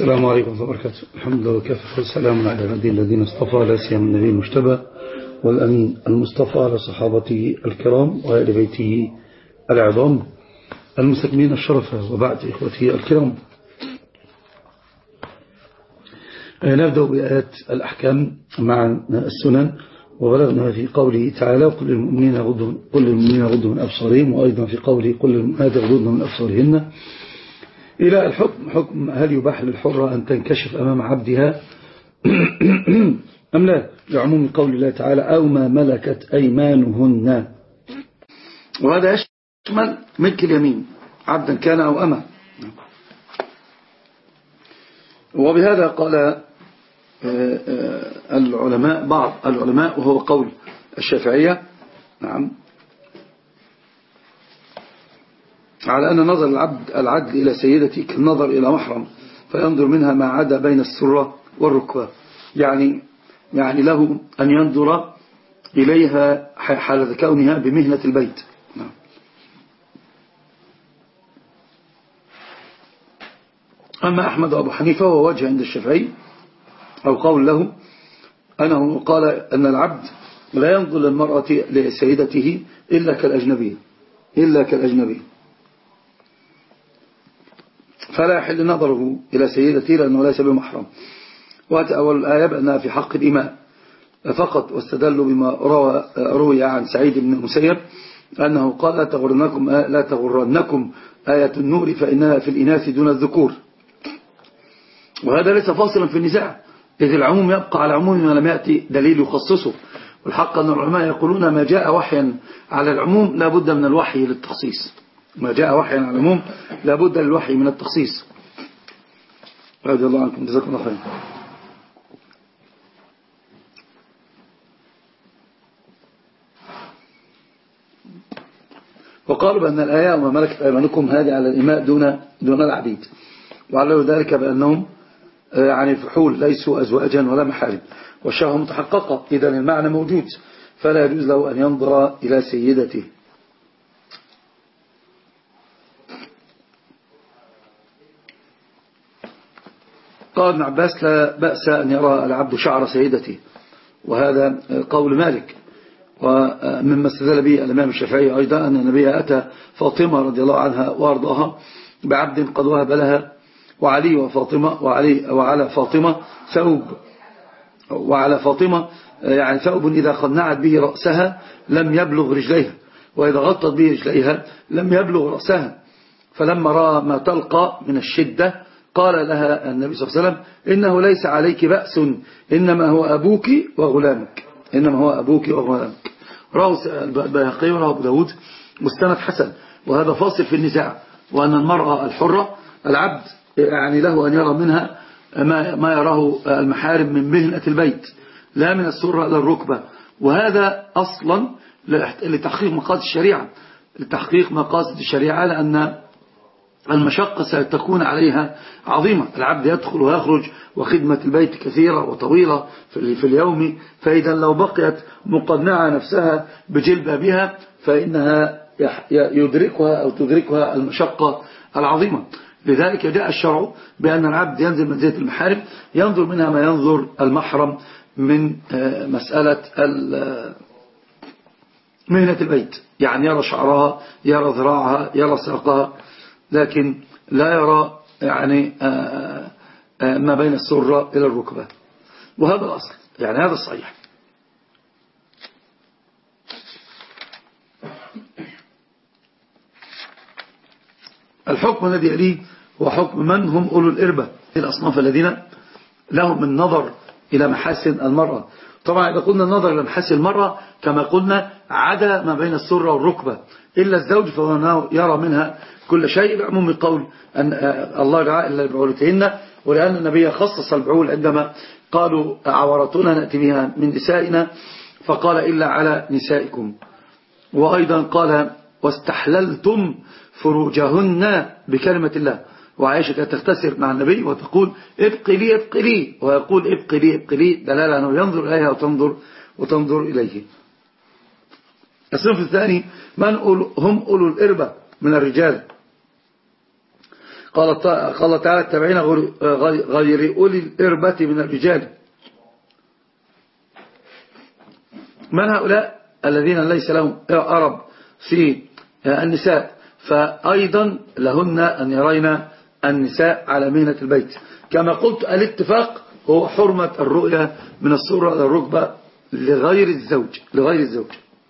السلام عليكم ورحمة الله وبركاته. الحمد لله وكفى والسلام على عباده الذين اصطفى، لا سيما النبي المجتبى والأمين المصطفى، على صحابته الكرام وآل بيته العظام المستكملين الشرف. وبعد إخوتي الكرام، نبدأ بآيات الأحكام مع السنن، وبلغنا في قوله تعالى قل للمؤمنين يغضوا من أبصارهم، وأيضا في قوله قل للمؤمنات يغضضن من أبصارهن، إلى الحكم. حكم هل يباح للحرة أن تنكشف أمام عبدها أم لا، لعموم قول الله تعالى أو ما ملكت أيمانهن، وهذا يشمل ملك اليمين عبدا كان أو أما. وبهذا قال العلماء، بعض العلماء وهو قول الشافعية، نعم، على أن نظر العدل إلى سيدتي كالنظر إلى محرم، فينظر منها ما عدا بين السرة والركبة، يعني له أن ينظر إليها حال كونها بمهنة البيت. أما أحمد وأبو حنيفة وهو وجه عند الشافعي أو قول له أنه قال أن العبد لا ينظر للمرأة لسيدته إلا كالأجنبي، فلا يحل نظره إلى سيدته لأنه ليس بمحرم. وأول الآية بأنها في حق الإماء فقط، واستدلوا بما روي عن سعيد بن المسيب أنه قال لا تغرنكم آية النور فإنها في الإناث دون الذكور. وهذا ليس فاصلا في النزاع، إذ العموم يبقى على عموم ما لم يأتي دليل يخصصه. والحق أن العلماء يقولون ما جاء وحيا على العموم لا بد من الوحي للتخصيص، ما جاء وحيا على العموم لا بد للوحي من التخصيص. رضي الله عنكم، جزاكم الله خيرا. وقالوا بأن الآية وما ملكت أيمانكم هذه على الإماء دون العبيد، وعلوا ذلك بأنهم يعني الفحول ليسوا أزواجا ولا محارم، والشهوة متحققة، إذا المعنى موجود، فلا يجوز له أن ينظر إلى سيدته. قال ابن عباس لا بأس أن يرى العبد شعر سيدته، وهذا قول مالك. ومما استدل به الإمام الشافعي أيضا أن النبي أتى فاطمة رضي الله عنها وأرضاها بعبد قد وهب لها، وعلي وعلى فاطمة ثوب، وعلى فاطمة يعني ثوب إذا خنعت به رأسها لم يبلغ رجليها، وإذا غطت به رجليها لم يبلغ رأسها. فلما رأى ما تلقى من الشدة قال لها النبي صلى الله عليه وسلم إنه ليس عليك بأس، إنما هو أبوك وغلامك. رواه البيهقي ورواه أبو داود مستند حسن. وهذا فاصل في النزاع، وأن المرأة الحرة العبد يعني له أن يرى منها ما يراه المحارم من مهنة البيت، لا من السرة إلى الركبة. وهذا أصلا لتحقيق مقاصد الشريعة، لأن المشقة ستكون عليها عظيمة. العبد يدخل ويخرج، وخدمة البيت كثيرة وطويلة في اليوم، فإذا لو بقيت مقنعة نفسها بجلبابها فإنها يدركها أو تدركها المشقة العظيمة. لذلك جاء الشرع بأن العبد ينزل منزلة المحارم، ينظر منها ما ينظر المحرم من مسألة مهنة البيت، يعني يرى شعرها، يرى ذراعها، يرى ساقها، لكن لا يرى يعني ما بين السرة إلى الركبة. وهذا الأصل، يعني هذا الصحيح. الحكم الذي يليه هو حكم من هم أولو الإربة، الأصناف الذين لهم النظر إلى محاسن المرأة. طبعا إذا قلنا النظر إلى محاسن المرأة كما قلنا عدا ما بين السرة والركبة، إلا الزوج فهو يرى منها كل شيء، بعموم القول أن الله دعا إلا لبعولتهن، ولأن النبي خصص البعول عندما قالوا عورتنا نأتي بها من نسائنا، فقال إلا على نسائكم. وأيضا قال واستحللتم فروجهن بكلمة الله. وعائشة كانت تختصر مع النبي وتقول ابقي لي، ويقول ابقي لي دلالة أنه ينظر إليها وتنظر إليه. الصنف الثاني من هم أولو الإربة من الرجال. قال تعالى التابعين غير أولي الإربة من الرجال. من هؤلاء الذين ليس لهم أرب في النساء؟ فأيضا لهن أن يرين النساء على مهنة البيت. كما قلت الاتفاق هو حرمة الرؤية من الصورة إلى الركبة لغير الزوج.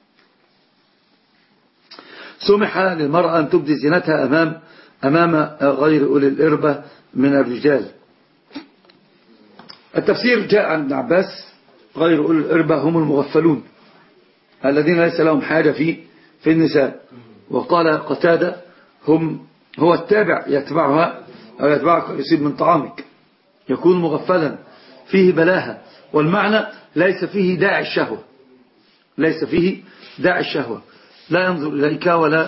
سمح للمرأة أن تبدي زينتها أمام غير أولي الإربة من الرجال. التفسير جاء عن ابن عباس: غير أولي الإربة هم المغفلون الذين ليس لهم حاجة في النساء. وقال قتادة: هو التابع يتبعها أو يتبعك يصيب من طعامك، يكون مغفلا فيه بلاهة، والمعنى ليس فيه داعي الشهوة، لا ينظر إليك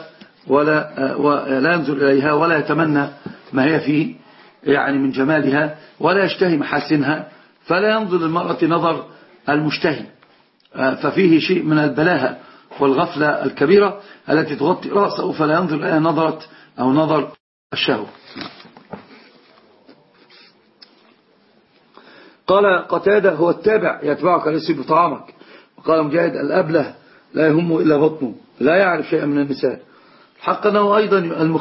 ولا ينظر إليها ولا يتمنى ما هي فيه يعني من جمالها، ولا يشتهي محاسنها، فلا ينظر للمرأة نظر المشتهي، ففيه شيء من البلاهة والغفلة الكبيرة التي تغطي رأسه، فلا ينظر إليها نظر الشهوة. قال قتادة: هو التابع يتبعك ليصيب بطعامك. وقال مجاهد: الأبله لا يهم إلا بطنه، لا يعرف شيئا من النساء. حق أنه أيضا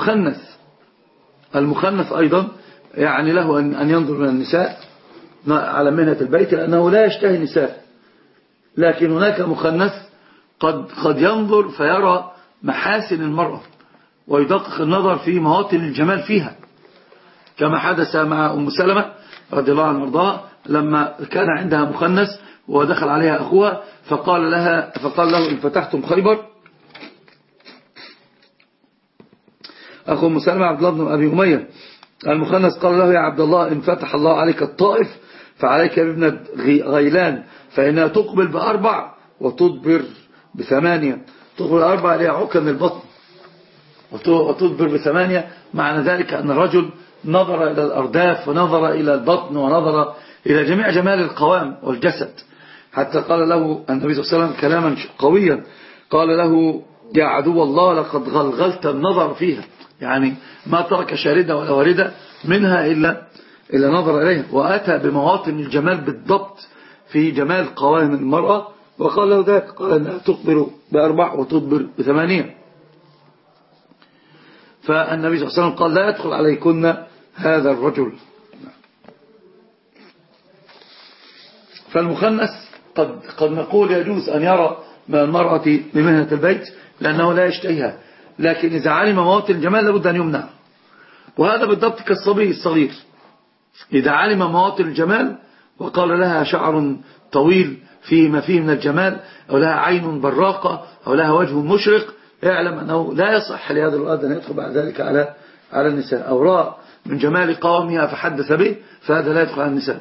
المخنث أيضا يعني له أن ينظر من النساء على مهنة البيت، لأنه لا يشتهي نساء. لكن هناك مخنث قد ينظر فيرى محاسن المرأة ويدقق النظر في مواطن الجمال فيها، كما حدث مع أم سلمة رضي الله عنها وارضاها لما كان عندها مخنث ودخل عليها أخوها فقال له: إن فتحتم خيبر. أخو أم سلمة عبد الله بن أبي أمية المخنث قال له: يا عبد الله، إن فتح الله عليك الطائف فعليك بابنة غيلان، فإنها تقبل ب4 وتدبر ب8. تقبل 4 إليها عكن البطن وتدبر ب8. معنى ذلك أن الرجل نظر إلى الأرداف ونظر إلى البطن ونظر إلى جميع جمال القوام والجسد، حتى قال له النبي صلى الله عليه وسلم كلاما قويا، قال له: يا عدو الله، لقد غلغلت النظر فيها، يعني ما ترك شاردة ولا واردة منها إلا نظر إليها. وأتى بمواطن الجمال بالضبط في جمال قوائم المرأة، وقال له ذلك، قال أنها تقبل ب4 وتدبر ب8. فالنبي صلى الله عليه وسلم قال: لا يدخل عليكن هذا الرجل. فالمخنث قد نقول يجوز أن يرى من المرأة بمهنة البيت لأنه لا يشتهيها، لكن إذا علم مواطن الجمال لابد أن يمنع. وهذا بالضبط كالصبي الصغير، إذا علم مواطن الجمال وقال لها شعر طويل فيه ما فيه من الجمال، أو لها عين براقة، أو لها وجه مشرق، يعلم أنه لا يصح لهذا الولد أن يدخل بعد ذلك على النساء. أو رأى من جمال قوامها فحدث به، فهذا لا يدخل على النساء.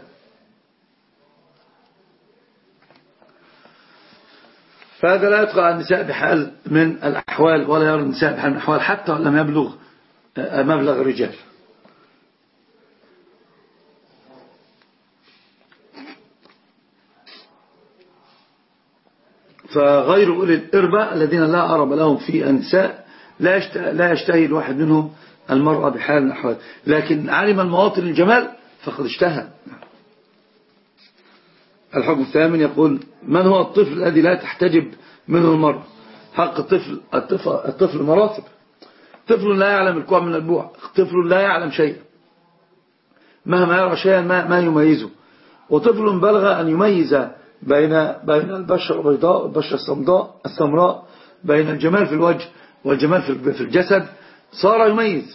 فهذا لا يدخل على النساء بحال من الأحوال، ولا يرى النساء بحال من الأحوال حتى لم يبلغ مبلغ الرجال. فغير أولي الإربة الذين لا أرب لهم في النساء لا يشتهي الواحد منهم المرأة بحال من الأحوال، لكن علم المواطن الجمال فقد اشتهى. الحكم الثامن يقول: من هو الطفل الذي لا تحتجب منه المرأة؟ حق الطفل مراتب. طفل لا يعلم الكوع من البوع، طفل لا يعلم شيئا، مهما يرى شيئا ما يميزه. وطفل بلغ أن يميز بين البشرة البيضاء والبشرة السمراء، بين الجمال في الوجه والجمال في الجسد، صار يميز.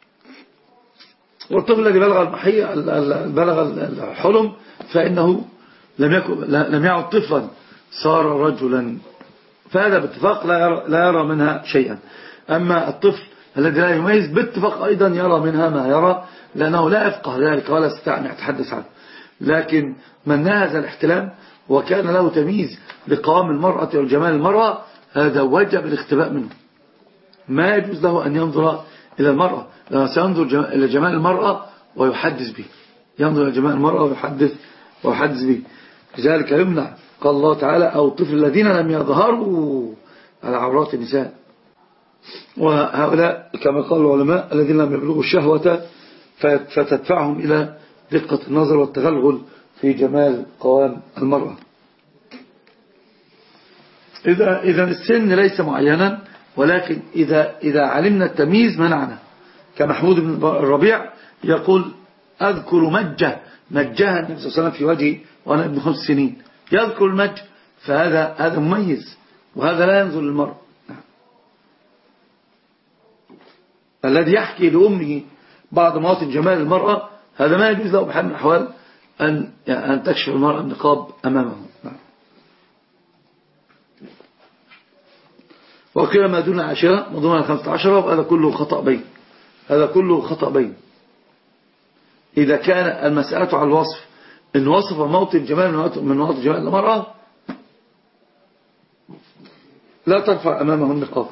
والطفل الذي بلغ الحلم فإنه لم يعد طفلا، صار رجلا، فهذا باتفاق لا يرى منها شيئا. أما الطفل الذي لا يميز باتفاق أيضا يرى منها ما يرى، لأنه لا يفقه ذلك ولا يستطيع أن يتحدث عنه. لكن من ناهز الاحتلام وكان له تمييز لقوام المرأة وجمال المرأة، هذا وجب الاختباء منه. ما يجوز له أن ينظر إلى المرأة، لأنه سينظر إلى جمال المرأة ويحدث به، ينظر إلى جمال المرأة ويحدث به، لذلك يمنع. قال الله تعالى: أو الطفل الذين لم يظهروا على عورات النساء. وهؤلاء كما قال العلماء الذين لم يبلغوا الشهوة فتدفعهم إلى دقة النظر والتغلغل في جمال قوام المرأة. إذا السن ليس معينا، ولكن إذا علمنا التمييز منعنا. كمحمود بن الربيع يقول أذكر مجها النبي صلى الله عليه وسلم في وجهي وأنا ابن 5 سنين، يذكر المج، فهذا مميز، وهذا لا ينظر للمرء. الذي يحكي لأمه بعض مواطن جمال المرأة، هذا ما يجوز له بحال من الأحوال أن تكشف المرأة النقاب أمامه. وقيل ما دون 10 ما دون 15، وهذا كله خطأ بين، هذا كله خطأ بين. إذا كان المسألة على الوصف، إن وصف موطن جمال من مواطن جمال المرأة، لا ترفع أمامه النقاب.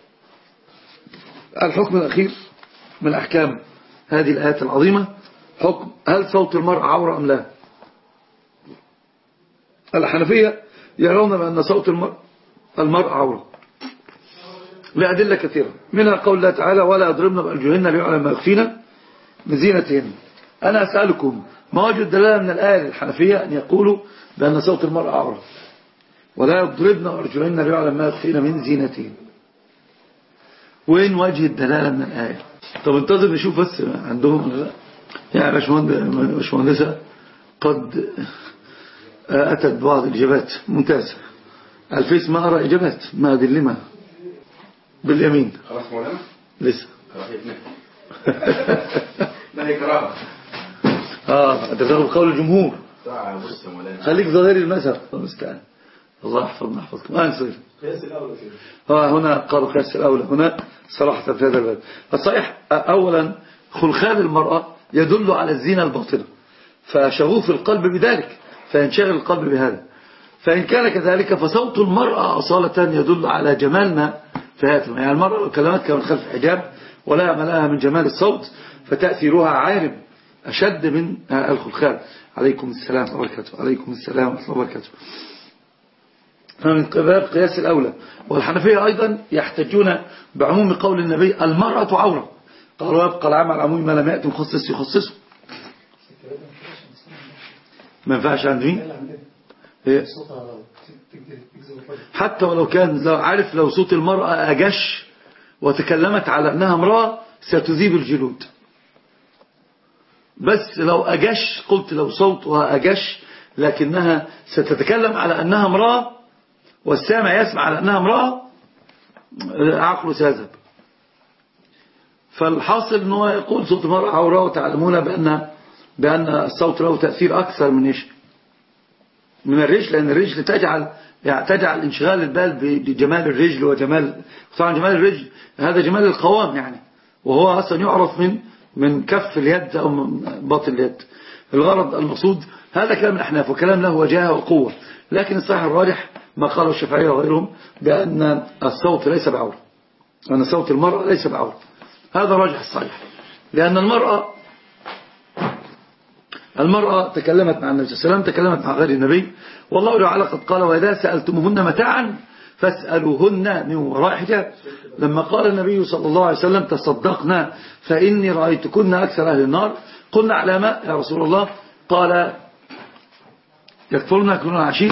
الحكم الأخير من أحكام هذه الآيات العظيمة، حكم هل صوت المرأة عورة أم لا. الحنفية يرون بأن صوت المرأة عورة لأدلة كثيرة، منها قول الله تعالى ولا يضربن بأرجلهن ليعلم ما يخفين من زينتهن. أنا أسألكم ما وجه الدلالة من الآية للحنفية أن يقولوا بأن صوت المرأة عورة ولا يضربن بأرجلهن ليعلم ما يخفين من زينتهن؟ وين وجه الدلالة من الآية؟ طب انتظر نشوف بس عندهم ولا لا. يعني باشمهندسة قد أتت بعض الإجابات ممتازة. الفيس ما أرى إجابات، ما أدلمها باليمين. خلاص مولانا لسه لا هي كراهة. ده قول الجمهور. بص يا مولانا خليك ظاهر المذهب. المستعان. الله يحفظنا يحفظكم. نصير قياس الأولى هنا قالوا قياس الأولى هنا صراحة في هذا الباب. الصحيح أولا خلخال المرأة يدل على الزينة الباطنة، فشغوف القلب بذلك فينشغل القلب بهذا. فإن كان كذلك فصوت المرأة أصالة يدل على جمال ما في هذا. يعني المرأة لو كلمت كمن خلف الحجاب ولا ملأها من جمال الصوت فتأثيرها عارم أشد من الخلخال. عليكم السلام وبركاته. عليكم السلام ورحمة الله وبركاته. فمن باب قياس الأولى. والحنفية أيضا يحتجون بعموم قول النبي المرأة عورة، قالوا يبقى العام على العموم ما لم يأتي مخصص يخصصه. ما ينفعش عند مين؟ حتى ولو كان لو صوت المرأة أجش وتكلمت على أنها امرأة ستذيب الجلود. بس لو أجش، قلت لو صوتها أجش لكنها ستتكلم على أنها امرأة والسامع يسمع على أنها امرأة، عقله سيذهب. فالحاصل أنه يقول صوت المرأة عورة، وتعلمون بأن الصوت له تأثير أكثر من الرجل، لأن الرجل تجعل انشغال البال بجمال الرجل وجمال، طبعا جمال الرجل هذا جمال القوام يعني، وهو أصلا يعرف من كف اليد أو من باطن اليد. الغرض المقصود هذا كلام الأحناف، وكلام له وجاهة وقوة، لكن الصحيح الراجح ما قاله الشافعية وغيرهم بأن الصوت ليس بعورة، أن صوت المرأة ليس بعورة. هذا راجح الصحيح، لأن المرأة تكلمت مع النبي صلى الله عليه وسلم، تكلمت مع غير النبي، والله تعالى قد قال وإذا سألتموهن متاعا فاسألوهن من وراء حجاب. لما قال النبي صلى الله عليه وسلم تصدقنا فإني رأيتكن أكثر أهل النار، قلنا على ما يا رسول الله؟ قال يكفرنا كلون عشير.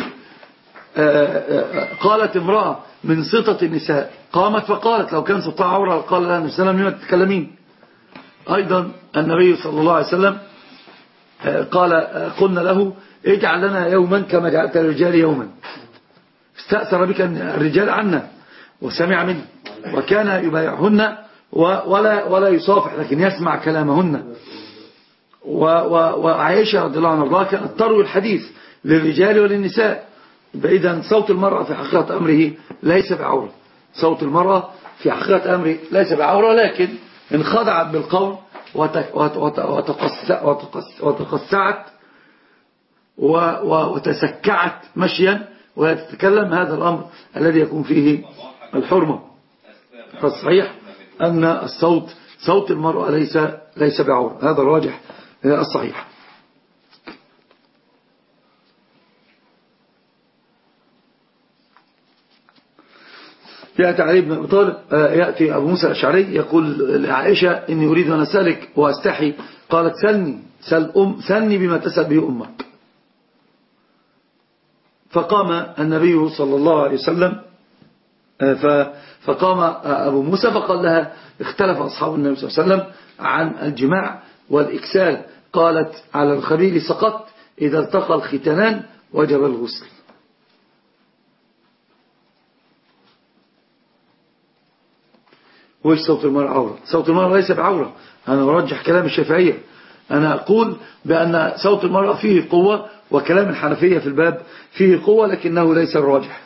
قالت امرأة من سطة النساء قامت فقالت لو كان صوتها عورة قال لها النبي صلى الله عليه وسلم لما تتكلمين. أيضا النبي صلى الله عليه وسلم قلنا له اجعل لنا يوما كما جعلت الرجال يوما، استأثر بك الرجال عنا وسمع منه، وكان يبايعهن ولا يصافح لكن يسمع كلامهن. وعائشة رضي الله عنها كانت تروي الحديث للرجال وللنساء. إذن صوت المرأة في حقيقة أمره ليس بعورة، صوت المرأة في حقيقة أمره ليس بعورة، لكن انخدعت بالقول وتقسعت وتسكعت مشيا وهي تتكلم، هذا الأمر الذي يكون فيه الحرمة. فالصحيح أن صوت المرأة ليس بعورة، هذا الراجح الصحيح. يأتي علي بن أبي طالب، يأتي أبو موسى الأشعري يقول لعائشة إني أريد أن أسألك وأستحي قالت سلني بما تسأل به أمك. فقام النبي صلى الله عليه وسلم فقام أبو موسى فقال لها اختلف أصحاب النبي صلى الله عليه وسلم عن الجماع والإكسال. قالت على الخبيل سقط، إذا التقى الختانان وجب الغسل. وإيش صوت المرأة عورة؟ صوت المرأة ليس بعورة. أنا أرجح كلام الشافعية، أنا أقول بأن صوت المرأة فيه قوة، وكلام الحنفية في الباب فيه قوة لكنه ليس الراجح.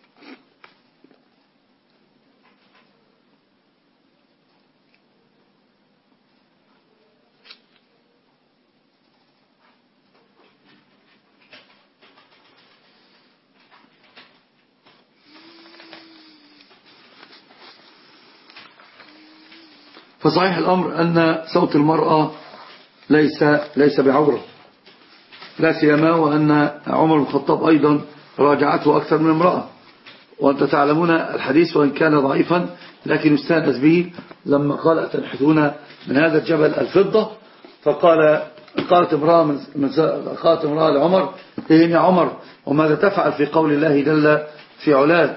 فصحيح الأمر أن صوت المرأة ليس بعورة، لا سيما وأن عمر بن الخطاب أيضا راجعته أكثر من امرأة. وأنت تعلمون الحديث وإن كان ضعيفا لكن يستأنس به، لما قال أتنحتون من هذا الجبل الفضة، قالت امرأة لعمر إيه يا عمر وماذا تفعل في قول الله جل في علاه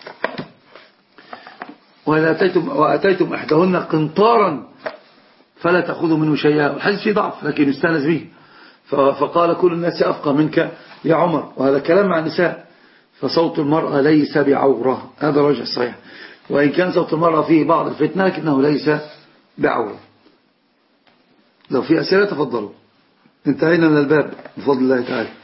وأتيتم إحداهن قنطارا فلا تأخذوا منه شيئا. الحديث فيه ضعف لكن يستأنس به. فقال كل الناس أفقى منك يا عمر، وهذا كلام مع النساء. فصوت المرأة ليس بعورة، هذا راجع صحيح، وإن كان صوت المرأة فيه بعض الفتنة لكنه ليس بعورة. لو في أسئلة تفضلوا، انتهينا من الباب بفضل الله تعالى.